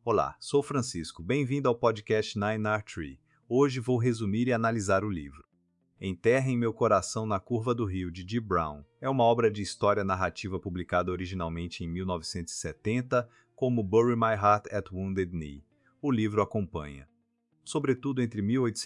Olá, sou Francisco. Bem-vindo ao podcast Nine Art Tree. Hoje vou resumir e analisar o livro. Enterra em Meu Coração na Curva do Rio, de Dee Brown. É uma obra de história narrativa publicada originalmente em 1970 como Bury My Heart at Wounded Knee. O livro acompanha, sobretudo entre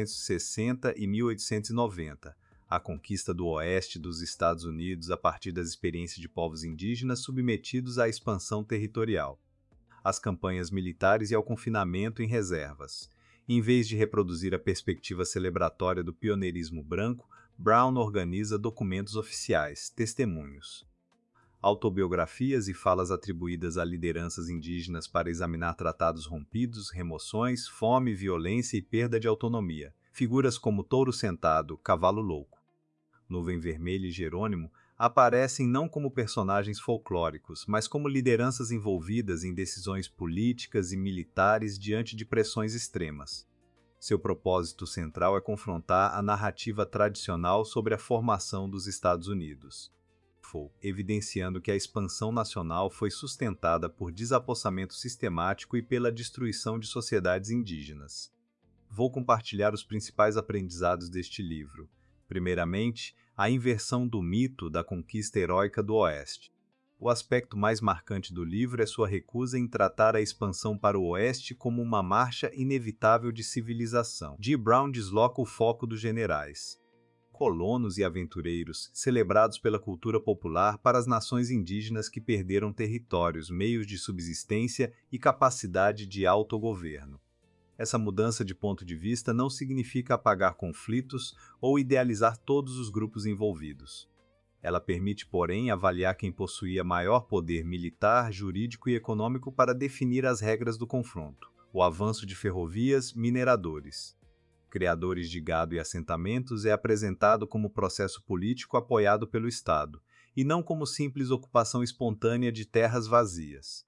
1860 e 1890, a conquista do oeste dos Estados Unidos a partir das experiências de povos indígenas submetidos à expansão territorial, às campanhas militares e ao confinamento em reservas. Em vez de reproduzir a perspectiva celebratória do pioneirismo branco, Brown organiza documentos oficiais, testemunhos, autobiografias e falas atribuídas a lideranças indígenas para examinar tratados rompidos, remoções, fome, violência e perda de autonomia. Figuras como Touro Sentado, Cavalo Louco, Nuvem Vermelha e Jerônimo aparecem não como personagens folclóricos, mas como lideranças envolvidas em decisões políticas e militares diante de pressões extremas. Seu propósito central é confrontar a narrativa tradicional sobre a formação dos Estados Unidos, evidenciando que a expansão nacional foi sustentada por desapossamento sistemático e pela destruição de sociedades indígenas. Vou compartilhar os principais aprendizados deste livro. Primeiramente, a inversão do mito da conquista heróica do Oeste. O aspecto mais marcante do livro é sua recusa em tratar a expansão para o Oeste como uma marcha inevitável de civilização. Dee Brown desloca o foco dos generais, colonos e aventureiros, celebrados pela cultura popular, para as nações indígenas que perderam territórios, meios de subsistência e capacidade de autogoverno. Essa mudança de ponto de vista não significa apagar conflitos ou idealizar todos os grupos envolvidos. Ela permite, porém, avaliar quem possuía maior poder militar, jurídico e econômico para definir as regras do confronto. O avanço de ferrovias, mineradores, criadores de gado e assentamentos é apresentado como processo político apoiado pelo Estado, e não como simples ocupação espontânea de terras vazias.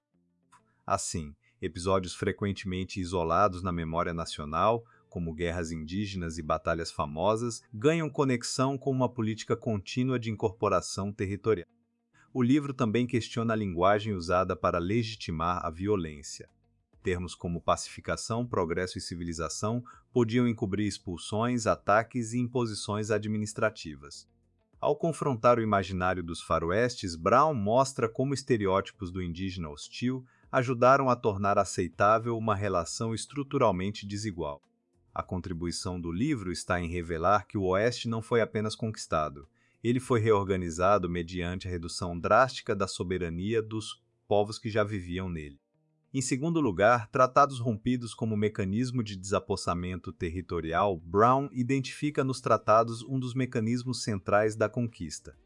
Assim, episódios frequentemente isolados na memória nacional, como guerras indígenas e batalhas famosas, ganham conexão com uma política contínua de incorporação territorial. O livro também questiona a linguagem usada para legitimar a violência. Termos como pacificação, progresso e civilização podiam encobrir expulsões, ataques e imposições administrativas. Ao confrontar o imaginário dos faroestes, Brown mostra como estereótipos do indígena hostil ajudaram a tornar aceitável uma relação estruturalmente desigual. A contribuição do livro está em revelar que o Oeste não foi apenas conquistado, ele foi reorganizado mediante a redução drástica da soberania dos povos que já viviam nele. Em segundo lugar, tratados rompidos como mecanismo de desapossamento territorial, Brown identifica nos tratados um dos mecanismos centrais da conquista.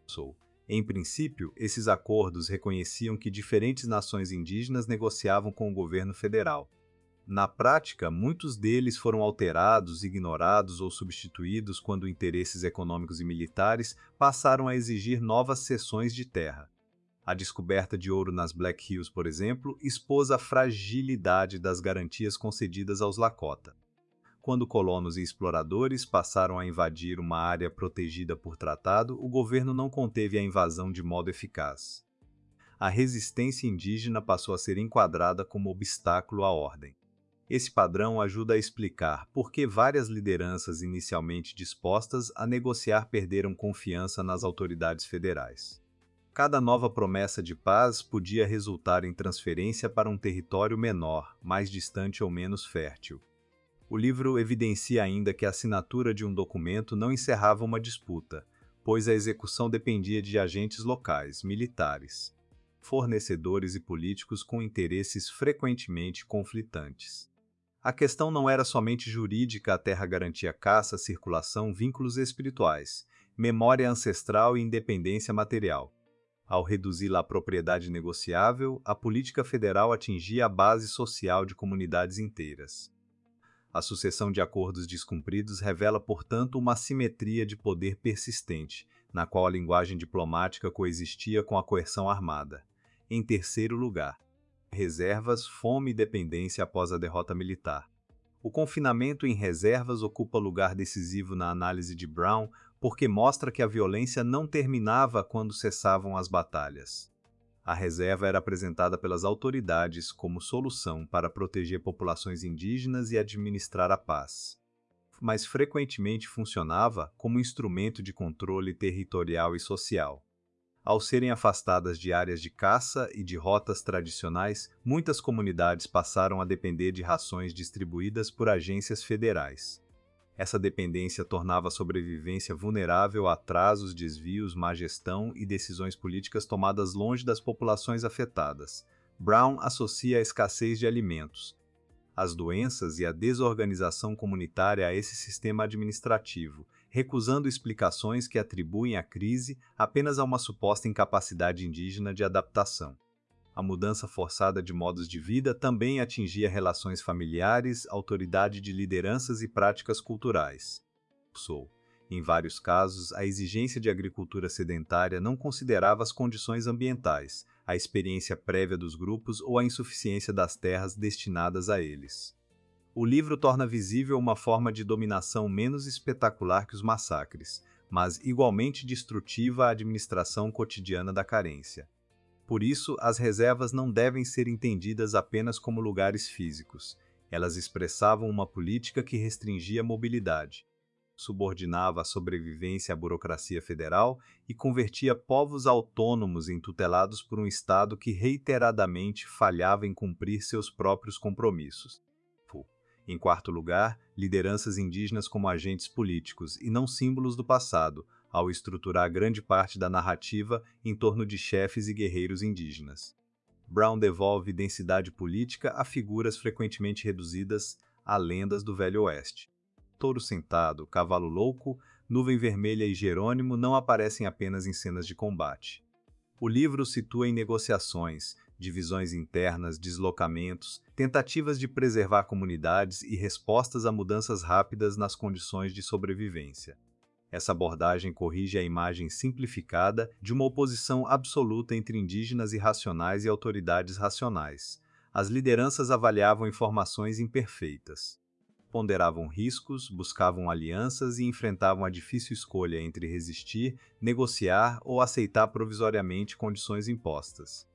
Em princípio, esses acordos reconheciam que diferentes nações indígenas negociavam com o governo federal. Na prática, muitos deles foram alterados, ignorados ou substituídos quando interesses econômicos e militares passaram a exigir novas cessões de terra. A descoberta de ouro nas Black Hills, por exemplo, expôs a fragilidade das garantias concedidas aos Lakota. Quando colonos e exploradores passaram a invadir uma área protegida por tratado, o governo não conteve a invasão de modo eficaz. A resistência indígena passou a ser enquadrada como obstáculo à ordem. Esse padrão ajuda a explicar por que várias lideranças inicialmente dispostas a negociar perderam confiança nas autoridades federais. Cada nova promessa de paz podia resultar em transferência para um território menor, mais distante ou menos fértil. O livro evidencia ainda que a assinatura de um documento não encerrava uma disputa, pois a execução dependia de agentes locais, militares, fornecedores e políticos com interesses frequentemente conflitantes. A questão não era somente jurídica, a terra garantia caça, circulação, vínculos espirituais, memória ancestral e independência material. Ao reduzi-la à propriedade negociável, a política federal atingia a base social de comunidades inteiras. A sucessão de acordos descumpridos revela, portanto, uma assimetria de poder persistente, na qual a linguagem diplomática coexistia com a coerção armada. Em terceiro lugar, reservas, fome e dependência após a derrota militar. O confinamento em reservas ocupa lugar decisivo na análise de Brown porque mostra que a violência não terminava quando cessavam as batalhas. A reserva era apresentada pelas autoridades como solução para proteger populações indígenas e administrar a paz, mas frequentemente funcionava como instrumento de controle territorial e social. Ao serem afastadas de áreas de caça e de rotas tradicionais, muitas comunidades passaram a depender de rações distribuídas por agências federais. Essa dependência tornava a sobrevivência vulnerável a atrasos, desvios, má gestão e decisões políticas tomadas longe das populações afetadas. Brown associa a escassez de alimentos, as doenças e a desorganização comunitária a esse sistema administrativo, recusando explicações que atribuem a crise apenas a uma suposta incapacidade indígena de adaptação. A mudança forçada de modos de vida também atingia relações familiares, autoridade de lideranças e práticas culturais. Em vários casos, a exigência de agricultura sedentária não considerava as condições ambientais, a experiência prévia dos grupos ou a insuficiência das terras destinadas a eles. O livro torna visível uma forma de dominação menos espetacular que os massacres, mas igualmente destrutiva à administração cotidiana da carência. Por isso, as reservas não devem ser entendidas apenas como lugares físicos. Elas expressavam uma política que restringia a mobilidade, subordinava a sobrevivência à burocracia federal e convertia povos autônomos em tutelados por um Estado que reiteradamente falhava em cumprir seus próprios compromissos. Em quarto lugar, lideranças indígenas como agentes políticos e não símbolos do passado, ao estruturar grande parte da narrativa em torno de chefes e guerreiros indígenas. Brown devolve densidade política a figuras frequentemente reduzidas a lendas do Velho Oeste. Touro sentado, cavalo louco, nuvem vermelha e Jerônimo não aparecem apenas em cenas de combate. O livro situa em negociações, divisões internas, deslocamentos, tentativas de preservar comunidades e respostas a mudanças rápidas nas condições de sobrevivência. Essa abordagem corrige a imagem simplificada de uma oposição absoluta entre indígenas irracionais e autoridades racionais. As lideranças avaliavam informações imperfeitas, ponderavam riscos, buscavam alianças e enfrentavam a difícil escolha entre resistir, negociar ou aceitar provisoriamente condições impostas.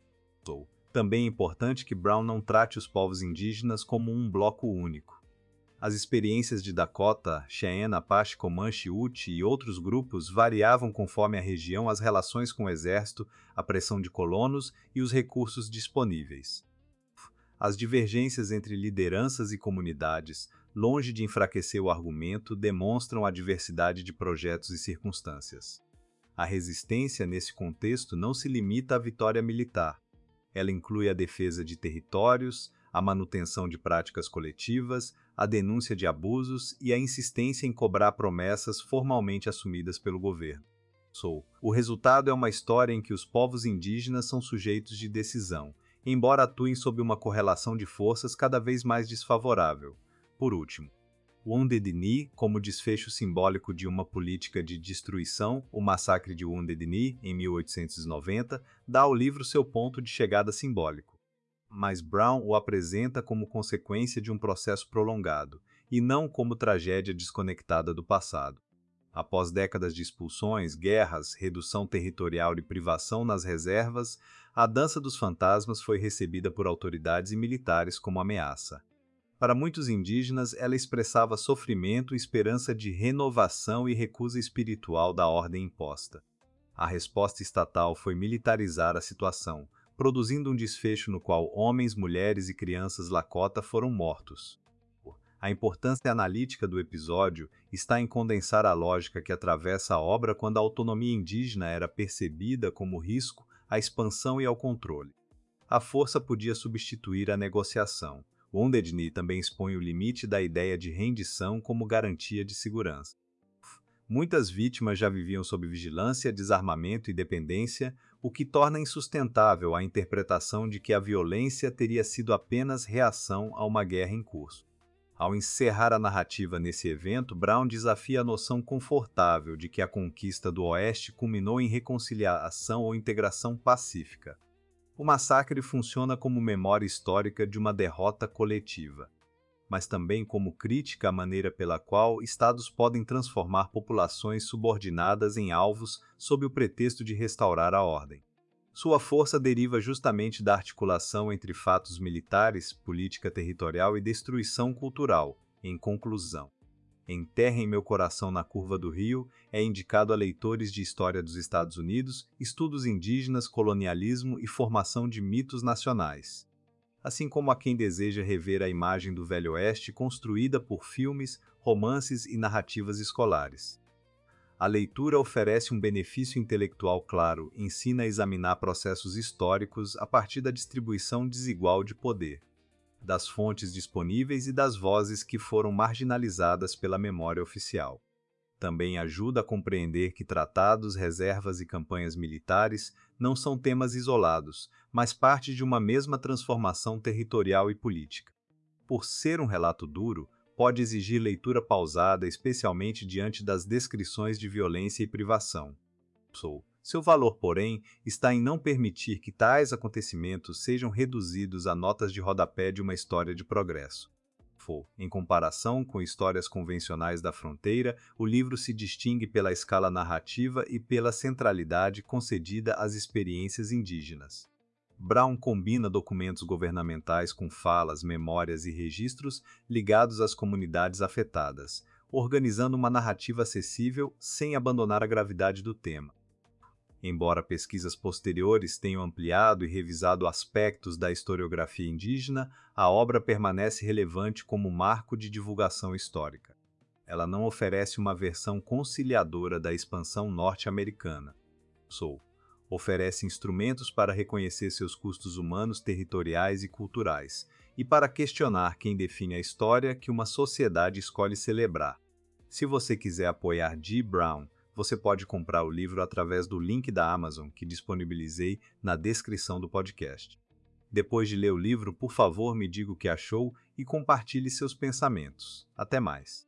Também é importante que Brown não trate os povos indígenas como um bloco único. As experiências de Dakota, Cheyenne, Apache, Comanche, Ute e outros grupos variavam conforme a região, as relações com o exército, a pressão de colonos e os recursos disponíveis. As divergências entre lideranças e comunidades, longe de enfraquecer o argumento, demonstram a diversidade de projetos e circunstâncias. A resistência, nesse contexto, não se limita à vitória militar. Ela inclui a defesa de territórios, a manutenção de práticas coletivas, a denúncia de abusos e a insistência em cobrar promessas formalmente assumidas pelo governo. O resultado é uma história em que os povos indígenas são sujeitos de decisão, embora atuem sob uma correlação de forças cada vez mais desfavorável. Por último, Wounded Knee, como desfecho simbólico de uma política de destruição, o massacre de Wounded Knee, em 1890, dá ao livro seu ponto de chegada simbólico. Mas Brown o apresenta como consequência de um processo prolongado, e não como tragédia desconectada do passado. Após décadas de expulsões, guerras, redução territorial e privação nas reservas, a dança dos fantasmas foi recebida por autoridades e militares como ameaça. Para muitos indígenas, ela expressava sofrimento, esperança de renovação e recusa espiritual da ordem imposta. A resposta estatal foi militarizar a situação, produzindo um desfecho no qual homens, mulheres e crianças Lakota foram mortos. A importância analítica do episódio está em condensar a lógica que atravessa a obra quando a autonomia indígena era percebida como risco à expansão e ao controle. A força podia substituir a negociação. Wounded Knee também expõe o limite da ideia de rendição como garantia de segurança. Muitas vítimas já viviam sob vigilância, desarmamento e dependência, o que torna insustentável a interpretação de que a violência teria sido apenas reação a uma guerra em curso. Ao encerrar a narrativa nesse evento, Brown desafia a noção confortável de que a conquista do Oeste culminou em reconciliação ou integração pacífica. O massacre funciona como memória histórica de uma derrota coletiva, mas também como crítica à maneira pela qual estados podem transformar populações subordinadas em alvos sob o pretexto de restaurar a ordem. Sua força deriva justamente da articulação entre fatos militares, política territorial e destruição cultural. Em conclusão, Em Terra em Meu Coração na Curva do Rio é indicado a leitores de história dos Estados Unidos, estudos indígenas, colonialismo e formação de mitos nacionais, assim como a quem deseja rever a imagem do Velho Oeste construída por filmes, romances e narrativas escolares. A leitura oferece um benefício intelectual claro, ensina a examinar processos históricos a partir da distribuição desigual de poder, das fontes disponíveis e das vozes que foram marginalizadas pela memória oficial. Também ajuda a compreender que tratados, reservas e campanhas militares não são temas isolados, mas parte de uma mesma transformação territorial e política. Por ser um relato duro, pode exigir leitura pausada, especialmente diante das descrições de violência e privação. Seu valor, porém, está em não permitir que tais acontecimentos sejam reduzidos a notas de rodapé de uma história de progresso. Em comparação com histórias convencionais da fronteira, o livro se distingue pela escala narrativa e pela centralidade concedida às experiências indígenas. Brown combina documentos governamentais com falas, memórias e registros ligados às comunidades afetadas, organizando uma narrativa acessível sem abandonar a gravidade do tema. Embora pesquisas posteriores tenham ampliado e revisado aspectos da historiografia indígena, a obra permanece relevante como marco de divulgação histórica. Ela não oferece uma versão conciliadora da expansão norte-americana. Oferece instrumentos para reconhecer seus custos humanos, territoriais e culturais, e para questionar quem define a história que uma sociedade escolhe celebrar. Se você quiser apoiar Dee Brown, você pode comprar o livro através do link da Amazon que disponibilizei na descrição do podcast. Depois de ler o livro, por favor, me diga o que achou e compartilhe seus pensamentos. Até mais!